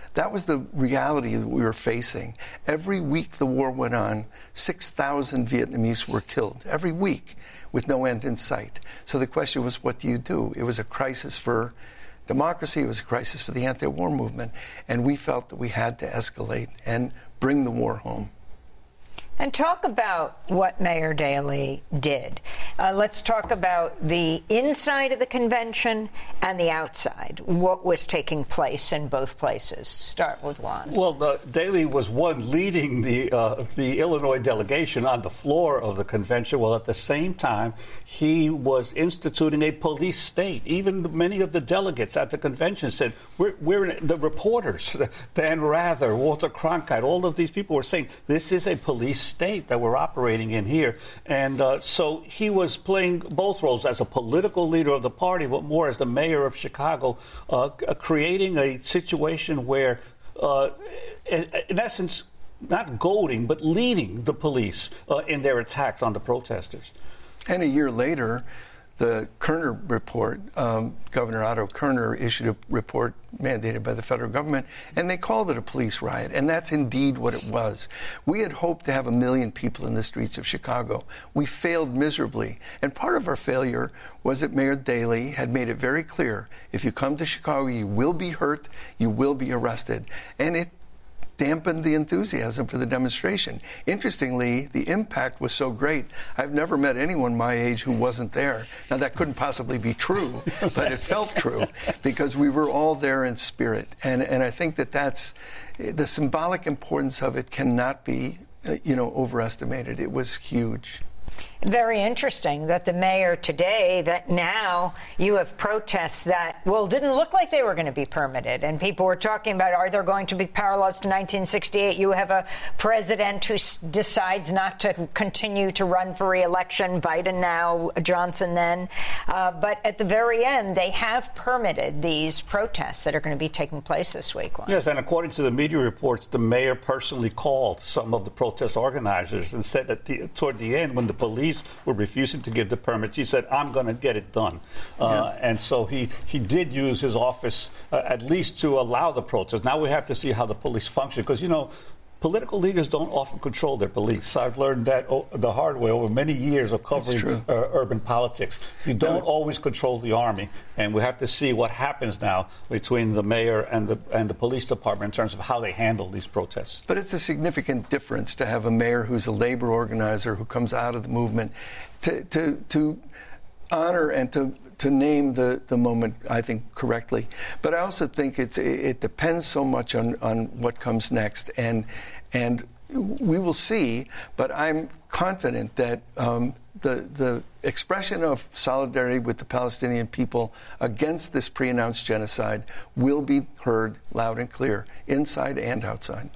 the reality that we were facing. Every week the war went on, 6,000 Vietnamese were killed, every week, with no end in sight. So the question was, what do you do? It was a crisis for democracy, it was a crisis for the anti-war movement, and we felt that we had to escalate and bring the war home. And talk about what Mayor Daley did. Let's talk about the inside of the convention and the outside. What was taking place in both places? Start with Juan. Well, Daley was one leading the Illinois delegation on the floor of the convention, while at the same time he was instituting a police state. Even many of the delegates at the convention said, we're in, the reporters, Dan Rather, Walter Cronkite, all of these people were saying, this is a police state that we're operating in here. And so he was playing both roles as a political leader of the party, but more as the mayor of Chicago, creating a situation where, in essence, not goading, but leading the police in their attacks on the protesters. And a year later, the Kerner report, Governor Otto Kerner issued a report mandated by the federal government, and they called it a police riot, and that's indeed what it was. We had hoped to have 1 million people in the streets of Chicago. We failed miserably, and part of our failure was that Mayor Daley had made it very clear, if you come to Chicago, you will be hurt, you will be arrested, and it dampened the enthusiasm for the demonstration. Interestingly, the impact was so great, I've never met anyone my age who wasn't there. Now, that couldn't possibly be true, but it felt true because we were all there in spirit. And I think that that's the symbolic importance of it cannot be, overestimated. It was huge. Very interesting that the mayor today, that now you have protests that, didn't look like they were going to be permitted. And people were talking about, are there going to be parallels to 1968? You have a president who decides not to continue to run for re-election, Biden now, Johnson then. But at the very end, they have permitted these protests that are going to be taking place this week. Yes, and according to the media reports, the mayor personally called some of the protest organizers and said that toward the end, when the police were refusing to give the permits, he said, I'm going to get it done. And so he did use his office at least to allow the protest. Now we have to see how the police function, because, political leaders don't often control their police. I've learned that the hard way over many years of covering urban politics. You don't always control the army, and we have to see what happens now between the mayor and the police department in terms of how they handle these protests. But it's a significant difference to have a mayor who's a labor organizer who comes out of the movement to honor and to name the moment, I think, correctly. But I also think it depends so much on what comes next, and we will see. But I'm confident that the expression of solidarity with the Palestinian people against this pre-announced genocide will be heard loud and clear, inside and outside.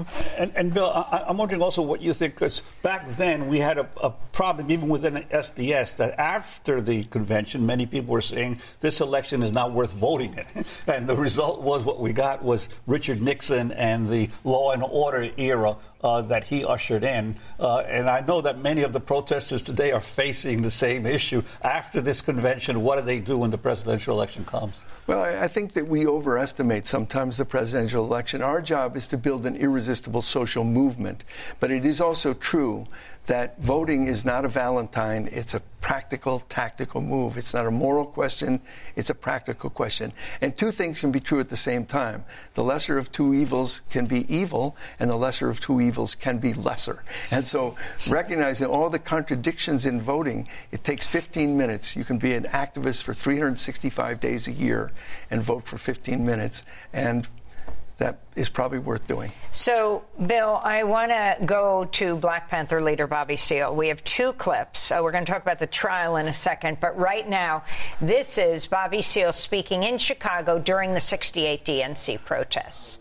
And Bill, I'm wondering also what you think, because back then we had a problem even within SDS that after the convention, many people were saying this election is not worth voting in. And the result was what we got was Richard Nixon and the law and order era that he ushered in. And I know that many of the protesters today are facing the same issue. After this convention, what do they do when the presidential election comes? Well, I think that we overestimate sometimes the presidential election. Our job is to build an irresistible social movement. But it is also true that voting is not a Valentine. It's a practical, tactical move. It's not a moral question. It's a practical question. And two things can be true at the same time. The lesser of two evils can be evil, and the lesser of two evils can be lesser. And so recognizing all the contradictions in voting, it takes 15 minutes. You can be an activist for 365 days a year and vote for 15 minutes. And that is probably worth doing. So, Bill, I want to go to Black Panther leader Bobby Seale. We have two clips. We're going to talk about the trial in a second. But right now, this is Bobby Seale speaking in Chicago during the 68 DNC protests.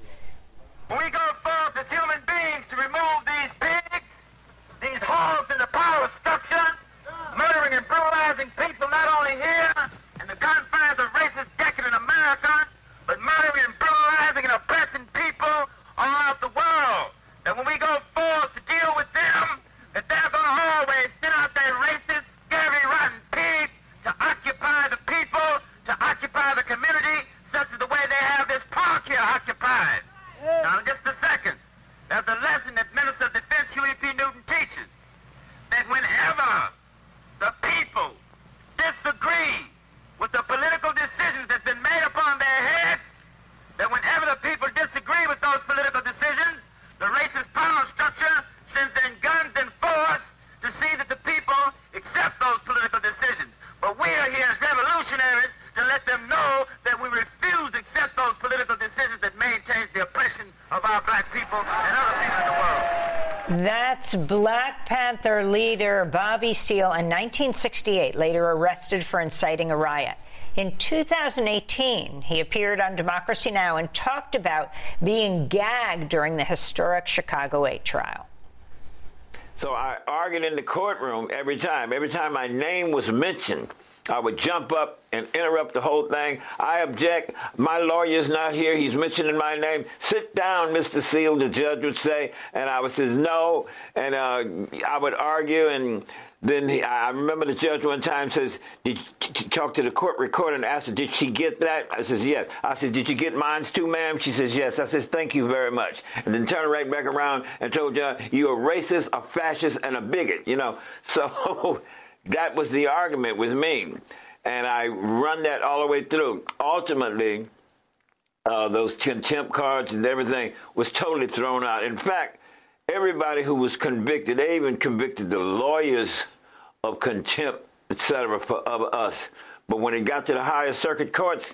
We go forth as human beings to remove these pigs, these hogs in the power structure, murdering and brutalizing people not only here in the confines of racist, decadent America, but murdering and brutalizing and oppressing people all out the world. That when we go forth to deal with them, that they're going to always send out their racist, scary, rotten pigs to occupy the people, to occupy the community, such as the way they have this park here occupied. Now, in just a second, there's a lesson that Minister of Defense Huey P. Newton teaches, that whenever the people disagree with the political decisions that's been made upon their heads, that whenever the people disagree with those political decisions, the racist power structure sends in guns and force to see that the people accept those political decisions. But we are here as revolutionaries to let them know that we refuse to accept those political decisions that maintain the oppression of our black people and other people in the world. That's Black Panther leader Bobby Seale in 1968, later arrested for inciting a riot. In 2018, he appeared on Democracy Now! And talked about being gagged during the historic Chicago 8 trial. So I argued in the courtroom every time. Every time my name was mentioned, I would jump up and interrupt the whole thing. I object. My lawyer's not here. He's mentioning my name. Sit down, Mr. Seale, the judge would say. And I would say no. And I would argue. And then I remember the judge one time says, did you talk to the court recorder and asked her, did she get that? I says, yes. I said, did you get mine too, ma'am? She says, yes. I says, thank you very much. And then turned right back around and told you, you're a racist, a fascist, and a bigot, you know. So that was the argument with me. And I run that all the way through. Ultimately, those contempt cards and everything was totally thrown out. In fact, everybody who was convicted, they even convicted the lawyers of contempt, etc., of us. But when it got to the higher circuit courts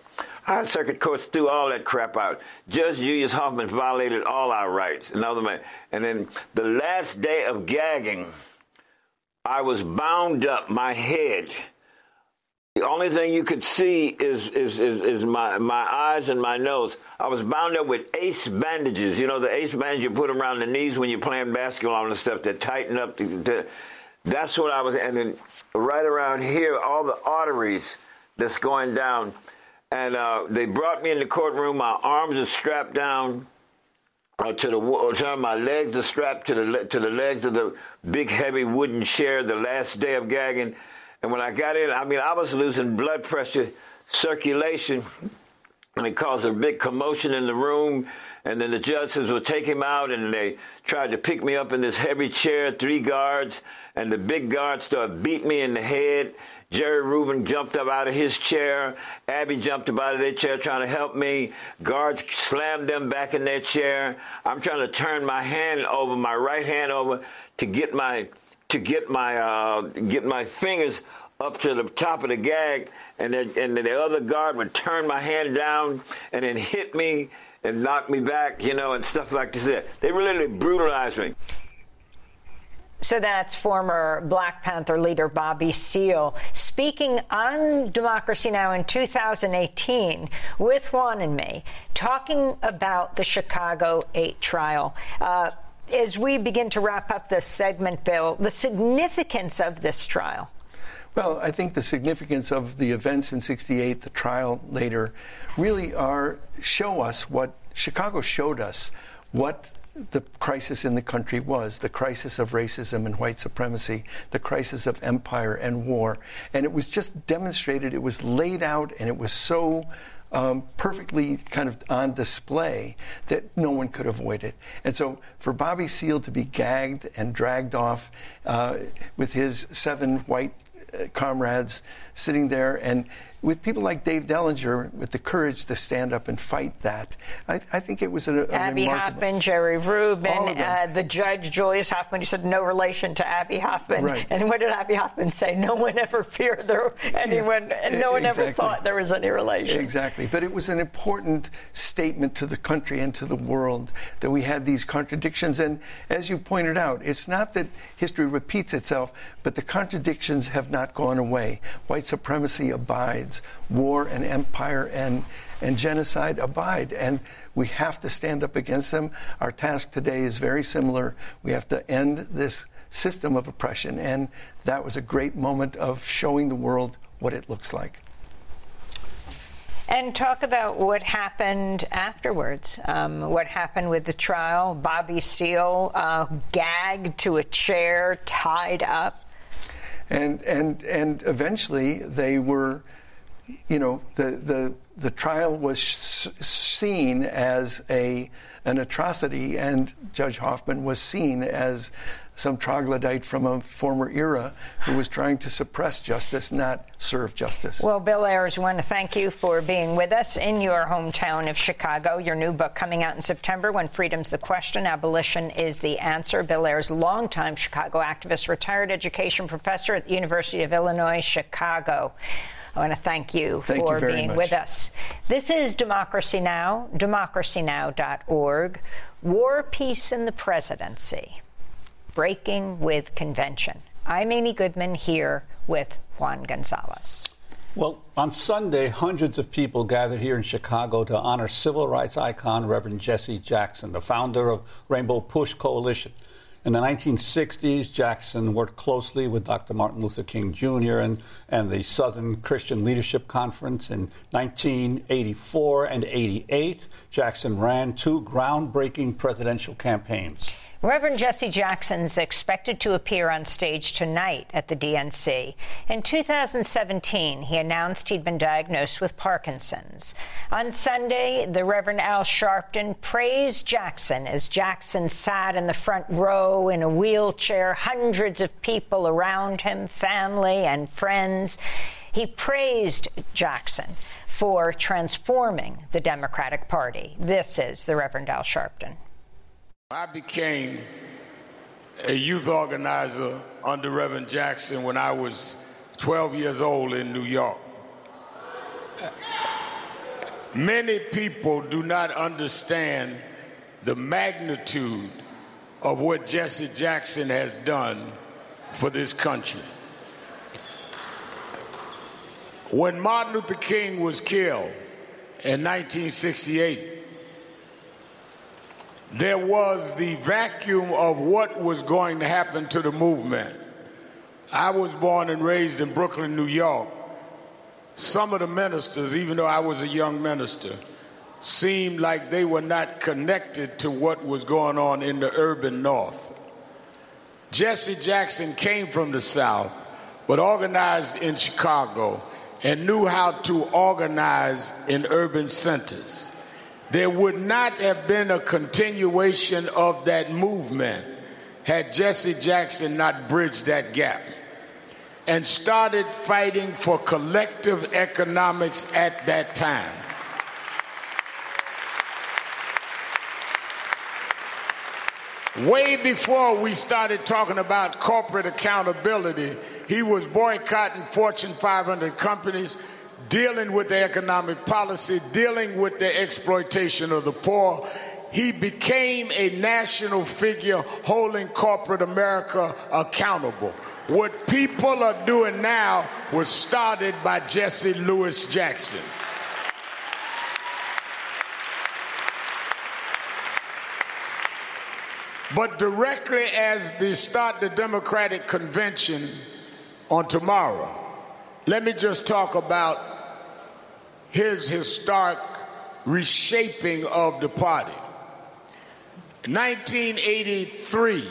threw all that crap out. Judge Julius Hoffman violated all our rights. Another man. And then the last day of gagging, I was bound up, my head. The only thing you could see is my eyes and my nose. I was bound up with ace bandages. You know, the ace bandages you put around the knees when you're playing basketball and stuff that tighten up. That's what I was. And then right around here, all the arteries that's going down. And they brought me in the courtroom. My arms are strapped down to the wall. My legs are strapped to the legs of the big, heavy wooden chair the last day of gagging. And when I got in, I mean, I was losing blood pressure, circulation, and it caused a big commotion in the room. And then the judges would take him out, and they tried to pick me up in this heavy chair, 3 guards, and the big guard started beating me in the head. Jerry Rubin jumped up out of his chair. Abby jumped up out of their chair trying to help me. Guards slammed them back in their chair. I'm trying to turn my hand over, my right hand over, to get my fingers up to the top of the gag, and the other guard would turn my hand down and then hit me and knock me back, and stuff like this. They really brutalized me. So that's former Black Panther leader Bobby Seale speaking on Democracy Now! In 2018 with Juan and me, talking about the Chicago 8 trial. As we begin to wrap up this segment, Bill, the significance of this trial. Well, I think the significance of the events in '68, the trial later, really show us what Chicago showed us, what the crisis in the country was, the crisis of racism and white supremacy, the crisis of empire and war. And it was just demonstrated, it was laid out, and it was so perfectly kind of on display that no one could avoid it. And so for Bobby Seale to be gagged and dragged off with his 7 white comrades sitting there, and with people like Dave Dellinger with the courage to stand up and fight that, I think it was a Abby Hoffman, Jerry Rubin, the judge, Julius Hoffman. He said no relation to Abby Hoffman. Right. And what did Abby Hoffman say? No one ever feared anyone, and no one ever thought there was any relation. Exactly. But it was an important statement to the country and to the world that we had these contradictions. And as you pointed out, it's not that history repeats itself, but the contradictions have not gone away. White supremacy abides. War and empire and genocide abide, and we have to stand up against them. Our task today is very similar. We have to end this system of oppression, and that was a great moment of showing the world what it looks like. And talk about what happened afterwards, what happened with the trial. Bobby Seale gagged to a chair, tied up. And eventually they were, the trial was seen as an atrocity, and Judge Hoffman was seen as some troglodyte from a former era who was trying to suppress justice, not serve justice. Well, Bill Ayers, we want to thank you for being with us in your hometown of Chicago. Your new book coming out in September, When Freedom's the Question, Abolition is the Answer. Bill Ayers, longtime Chicago activist, retired education professor at the University of Illinois, Chicago. I want to thank you for being with us. This is Democracy Now!, democracynow.org. War, Peace, and the Presidency. Breaking with Convention. I'm Amy Goodman here with Juan Gonzalez. Well, on Sunday, hundreds of people gathered here in Chicago to honor civil rights icon Reverend Jesse Jackson, the founder of Rainbow Push Coalition. In the 1960s, Jackson worked closely with Dr. Martin Luther King Jr. and the Southern Christian Leadership Conference. In 1984 and 88, Jackson ran 2 groundbreaking presidential campaigns. Reverend Jesse Jackson's expected to appear on stage tonight at the DNC. In 2017, he announced he'd been diagnosed with Parkinson's. On Sunday, the Reverend Al Sharpton praised Jackson as Jackson sat in the front row in a wheelchair, hundreds of people around him, family and friends. He praised Jackson for transforming the Democratic Party. This is the Reverend Al Sharpton. I became a youth organizer under Reverend Jackson when I was 12 years old in New York. Many people do not understand the magnitude of what Jesse Jackson has done for this country. When Martin Luther King was killed in 1968, there was the vacuum of what was going to happen to the movement. I was born and raised in Brooklyn, New York. Some of the ministers, even though I was a young minister, seemed like they were not connected to what was going on in the urban North. Jesse Jackson came from the South, but organized in Chicago and knew how to organize in urban centers. there would not have been a continuation of that movement had Jesse Jackson not bridged that gap and started fighting for collective economics at that time. Way before we started talking about corporate accountability, he was boycotting Fortune 500 companies, dealing with the economic policy, dealing with the exploitation of the poor. He became a national figure holding corporate America accountable. What people are doing now was started by Jesse Louis Jackson. But directly as they start the Democratic Convention on tomorrow, let me just talk about his historic reshaping of the party. In 1983,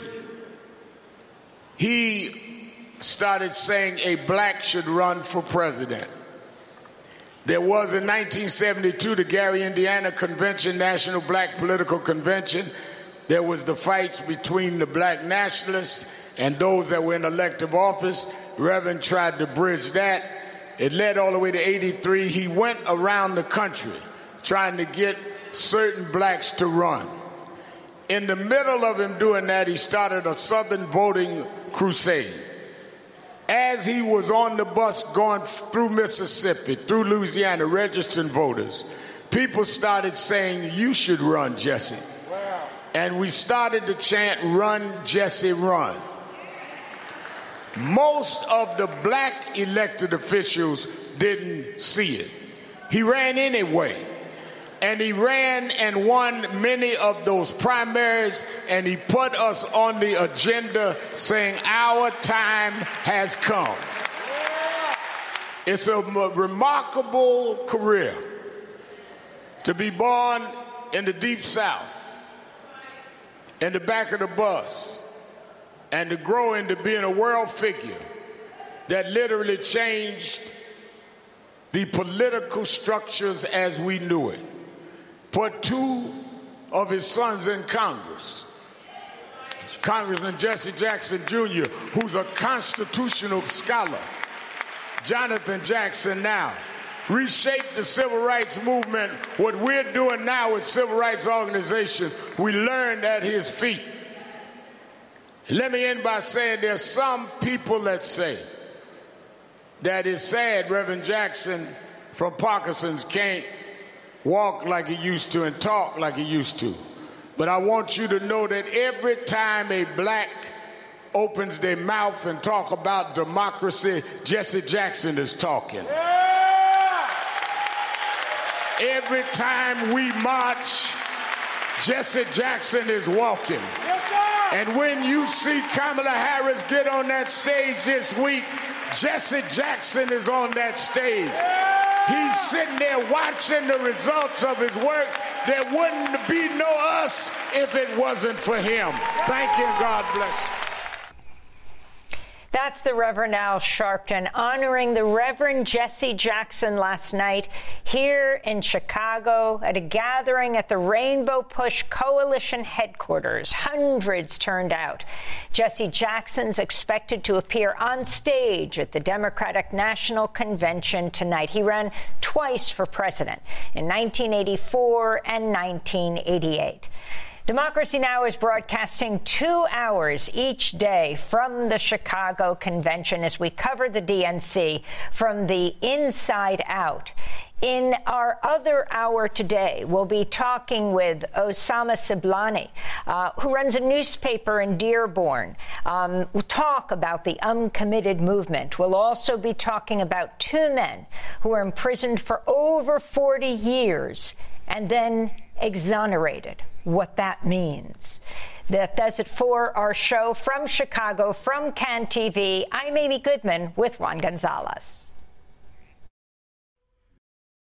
he started saying a black should run for president. There was in 1972 the Gary, Indiana Convention, National Black Political Convention. There was the fights between the black nationalists and those that were in elective office. Reverend tried to bridge that. It led all the way to 83. He went around the country trying to get certain blacks to run. In the middle of him doing that, he started a Southern voting crusade. As he was on the bus going through Mississippi, through Louisiana, registering voters, people started saying, "You should run, Jesse." And we started to chant, "Run, Jesse, run." Most of the black elected officials didn't see it. He ran anyway. And he ran and won many of those primaries, and he put us on the agenda saying our time has come. It's a remarkable career to be born in the Deep South, in the back of the bus, and to grow into being a world figure that literally changed the political structures as we knew it. Put two of his sons in Congress. Congressman Jesse Jackson Jr., who's a constitutional scholar. Jonathan Jackson now reshaped the civil rights movement. What we're doing now with civil rights organizations, we learned at his feet. Let me end by saying there's some people that say that it's sad Reverend Jackson from Parkinson's can't walk like he used to and talk like he used to. But I want you to know that every time a black opens their mouth and talk about democracy, Jesse Jackson is talking. Every time we march, Jesse Jackson is walking. And when you see Kamala Harris get on that stage this week, Jesse Jackson is on that stage. He's sitting there watching the results of his work. There wouldn't be no us if it wasn't for him. Thank you, and God bless you. That's the Reverend Al Sharpton honoring the Reverend Jesse Jackson last night here in Chicago at a gathering at the Rainbow Push Coalition headquarters. Hundreds turned out. Jesse Jackson's expected to appear on stage at the Democratic National Convention tonight. He ran twice for president in 1984 and 1988. Democracy Now! Is broadcasting 2 hours each day from the Chicago Convention as we cover the DNC from the inside out. In our other hour today, we'll be talking with Osama Siblani, who runs a newspaper in Dearborn. We'll talk about the uncommitted movement. We'll also be talking about two men who were imprisoned for over 40 years and then exonerated. What that means. That does it for our show from Chicago, from CAN TV. I'm Amy Goodman with Juan Gonzalez.